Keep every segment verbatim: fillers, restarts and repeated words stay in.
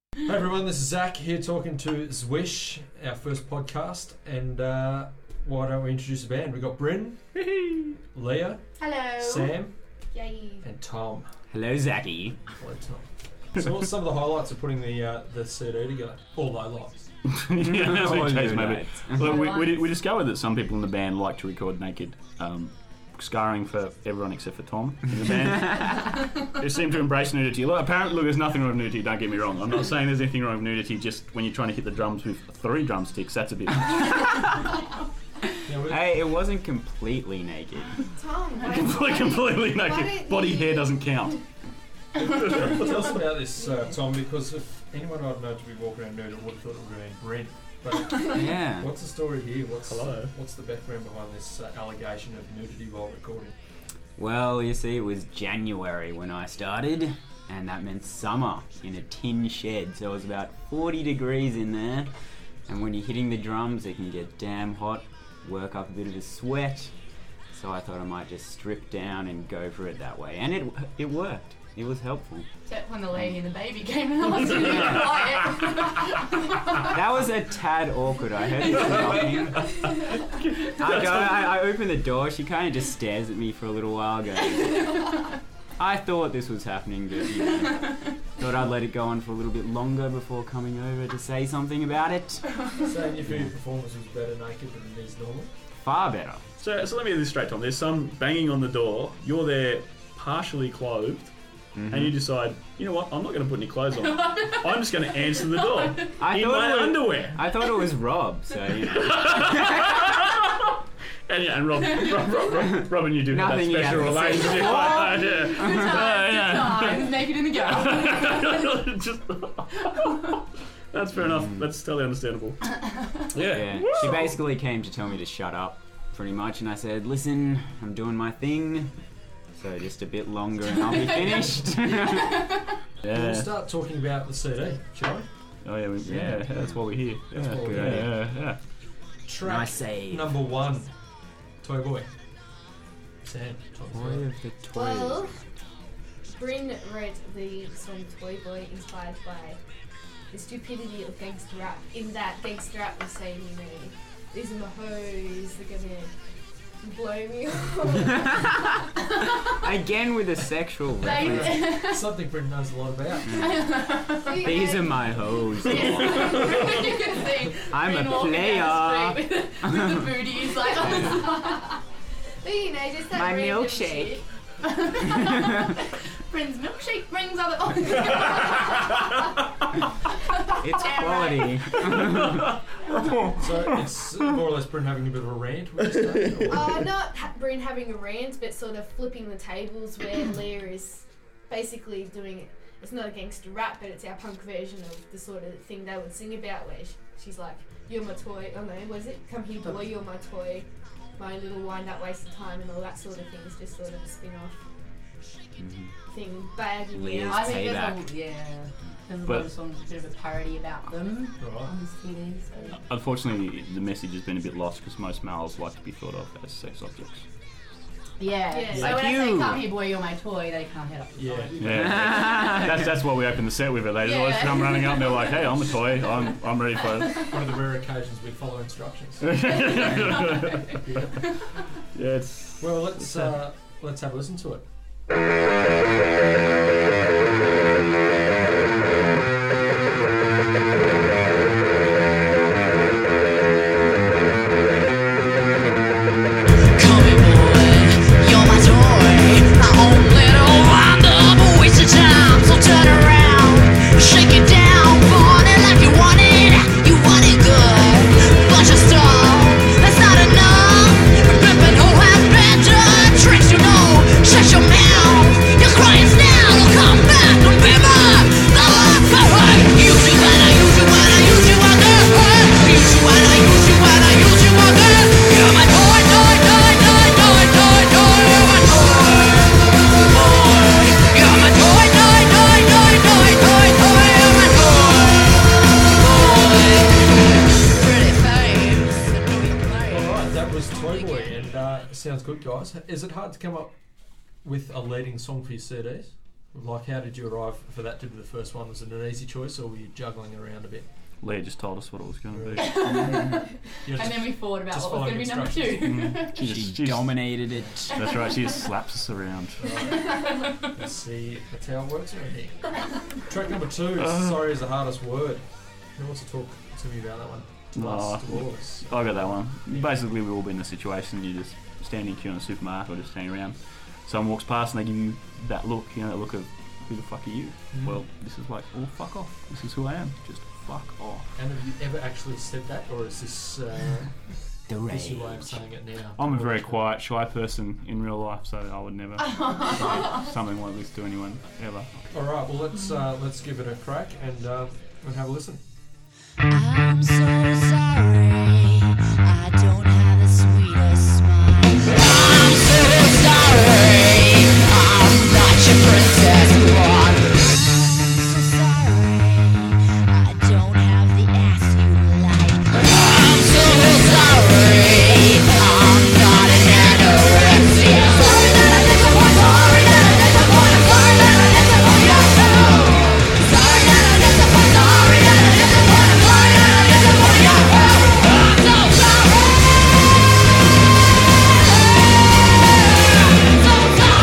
Hey everyone, this is Zach here talking to Zwish, our first podcast, and uh, why don't we introduce the band? We've got Bryn, Leah, hello, Sam, yay, and Tom. Hello, Zachy. Hello, Tom. So what's some of the highlights of putting the uh, the C D together? All highlights. yeah, that's what it takes, maybe. Right. Look, we, we, we discovered that some people in the band like to record naked. Um, scarring for everyone except for Tom in the band. They seem to embrace nudity. Look, apparently, look, there's nothing wrong with nudity, don't get me wrong. I'm not saying there's anything wrong with nudity, just when you're trying to hit the drums with three drumsticks, that's a bit much. Yeah, Hey, it wasn't completely naked. Tom, why completely, completely why naked. don't Body you- hair doesn't count. Tell us about this, uh, Tom, because if anyone I'd known to be walking around nude, I would have thought it would have been Bryn. But Yeah. what's the story here? What's Hello. What's the background behind this uh, allegation of nudity while recording? Well, you see, it was January when I started, and that meant summer in a tin shed. So it was about forty degrees in there, and when you're hitting the drums, it can get damn hot, work up a bit of a sweat. So I thought I might just strip down and go for it that way, and it it worked. It was helpful. Except when the lady and the baby came and I was really quiet. That was a tad awkward. I heard it knocking. I, go, I, I open the door. She kind of just stares at me for a little while. Goes, I thought this was happening, but you know, thought I'd let it go on for a little bit longer before coming over to say something about it. Saying you feel your performance was better naked than it is normal? Far better. So, so let me get this straight, Tom. There's some banging on the door. You're there partially clothed. Mm-hmm. And you decide, you know what, I'm not going to put any clothes on. I'm just going to answer the door I in thought my it was, underwear. I thought it was Rob, so you know. And yeah, and Rob, Rob, Rob, Rob, Rob and you do have that Nothing you special have to say. relationship. What? Yeah. Good times, good times, naked in the garden. Just, that's fair enough. That's totally understandable. Yeah. Yeah. She basically came to tell me to shut up, pretty much, and I said, "Listen, I'm doing my thing." So just a bit longer and I'll be finished. We'll Yeah. start talking about the C D, shall we? Oh yeah. We, yeah. That's what we're here. That's Yeah. what we're yeah, here. yeah, yeah. Track Nice save. number one, Toy Boy. Sam, Tom's Boy right. of the toy. Well, Bryn wrote the song Toy Boy inspired by the stupidity of gangster rap, in that gangster rap was saying, you know, these are my hoes, they're gonna blow me off. Again with a sexual reference. They- Something Bryn knows a lot about. These are my hoes. You can see I'm Bryn a walking down the player. street with, with the booties like on the side. But you know, just that My random milkshake. shit. Bryn's milkshake brings other. It's quality. So it's more or less Bryn having a bit of a rant with this day, or- Uh, not ha- Bryn having a rant, but sort of flipping the tables where Leah is basically doing. It's not a gangster rap, but it's our punk version of the sort of thing they would sing about, where sh- she's like, "You're my toy." Oh no, was it? "Come here, boy, you're my toy." My little wind-up waste of time and all that sort of thing is just sort of a spin-off thing. Baggy Leah's weird. I think there's Payback. a, yeah, there's a But- lot of songs a bit of a parody about them Right. on this C D. So. Unfortunately, the message has been a bit lost because most males like to be thought of as sex objects. Yeah. Yeah. So Like when I say you. "Come here, boy, you're my toy," they can't head up the Yeah. side. Yeah, that's that's what we open the set with. It. They always Yeah. come running up and they're like, "Hey, I'm a toy. I'm I'm ready for it." One of the rare occasions we follow instructions. Yeah, it's Well, let's uh, let's have a listen to it. Shut your mouth, you're crying now, come back, Sounds good, guys. Is it hard to come up with a leading song for your C Ds? Like, how did you arrive for that to be the first one? Was it an easy choice, or were you juggling around a bit? Leah just told us what it was going to be. You're just- And then we thought about just what was going to be number two. Mm. She She just, she just- dominated it. That's right. She just slaps us around. Right. Let's see. That's how it works around here. Track number two. Uh. Sorry is the hardest word. Who wants to talk to me about that one? To No. us, to all of us. I got that one. Basically, we've all been in a situation. You just standing in queue in a supermarket or just standing around. Someone walks past and they give you that look. You know, that look of who the fuck are you? Mm. Well, this is like, oh fuck off. This is who I am. Just fuck off. And have you ever actually said that, or is this uh, The this rage. your way of saying it now? I'm a very quiet, shy person in real life, so I would never say something like this to anyone ever. All right. Well, let's uh, let's give it a crack and uh, and have a listen. I'm so sorry, I don't have the sweetest smile. I'm so sorry, I'm not your princess one. I'm so sorry, I don't have the ass you like. I'm so sorry, I'm not an anorexia. Sorry that I disappoint, sorry that I disappoint, sorry that I disappoint you. Sorry that I disappoint, sorry that I disappoint, sorry that I disappoint you. I'm so sorry. So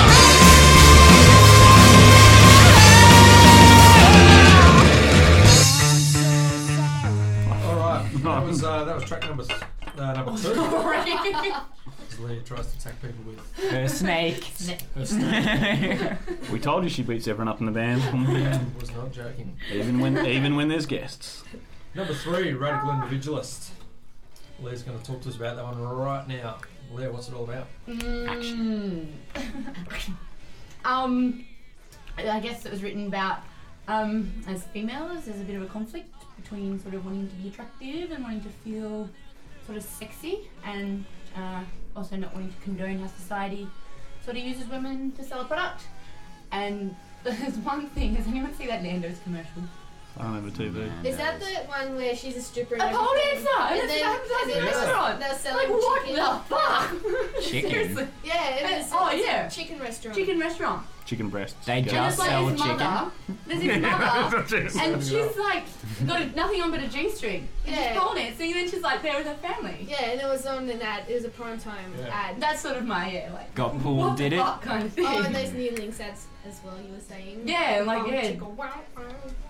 sorry. All right. That was uh, that was track number th- uh, number two. Right. As Leah tries to attack people with Her snake. her snake. We told you she beats everyone up in the band, Was not joking. even when even when there's guests. Number three, Radical Individualist. Leah's going to talk to us about that one right now. Leah, what's it all about? Mm. um, I guess it was written about um, as females, there's a bit of a conflict between sort of wanting to be attractive and wanting to feel sort of sexy, and uh, also not wanting to condone how society sort of uses women to sell a product. And there's one thing, has anyone seen that Nando's commercial? I don't have a T V. Is that the one where she's a stripper? A and pole everything? dancer! And And it's then- advertising and in then a they were- restaurant! They were Like, selling what chicken. the fuck? Chicken. Seriously. Yeah, it And- was. oh, it's a yeah. chicken restaurant. Chicken restaurant. Chicken breasts. They Go. And just there's like sell his chicken. mother, there's his mother, and she's like got nothing on but a G-string. And Yeah. she's pole dancing, and then she's like there with her family. Yeah, and it was on an ad. It was a prime time Yeah. ad. That's sort of my, yeah, like, Got pulled, what did the it? fuck kind of thing. Oh, and those new links ads as well. You were saying. Yeah, like, Oh, yeah. chicken, wow, wow.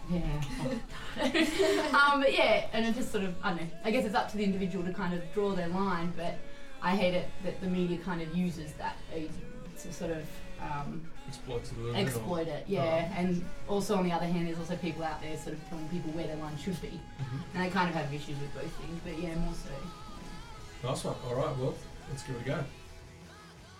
Yeah. um, but yeah, and it just sort of, I don't know, I guess it's up to the individual to kind of draw their line, but I hate it that the media kind of uses that uh, to sort of um, Exploits it a little bit. or- exploit it, yeah. And also on the other hand, there's also people out there sort of telling people where their line should be. Mhm. And I kind of have issues with both things, but yeah, more so. Nice one. All right, well, let's give it a go.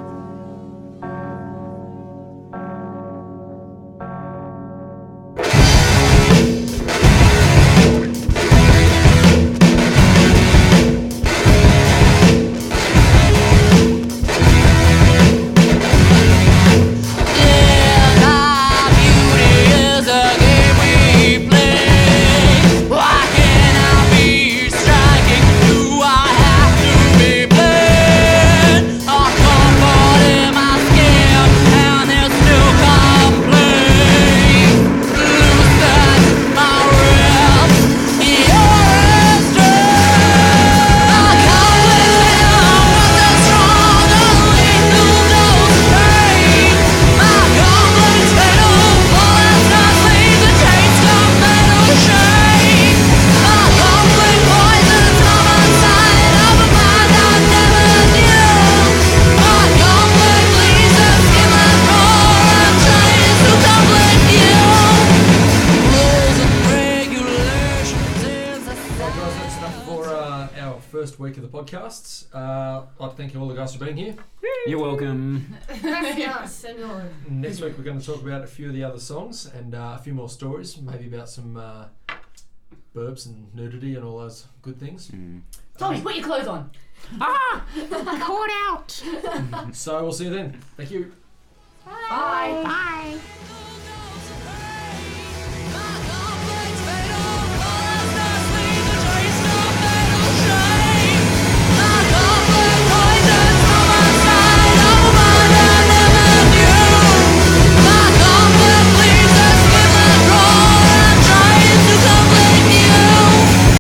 First week of the podcasts. Uh, I'd like to thank you all the guys for being here. You're welcome. That's nice. And all. Next week we're going to talk about a few of the other songs and uh, a few more stories, maybe about some uh, burps and nudity and all those good things. Mm. Tommy, put your clothes on. Ah! Caught out! So we'll see you then. Thank you. Bye. Bye.